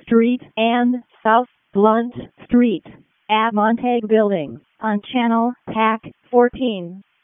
Street and South Blunt Street at Montague Building on Channel TAC 14.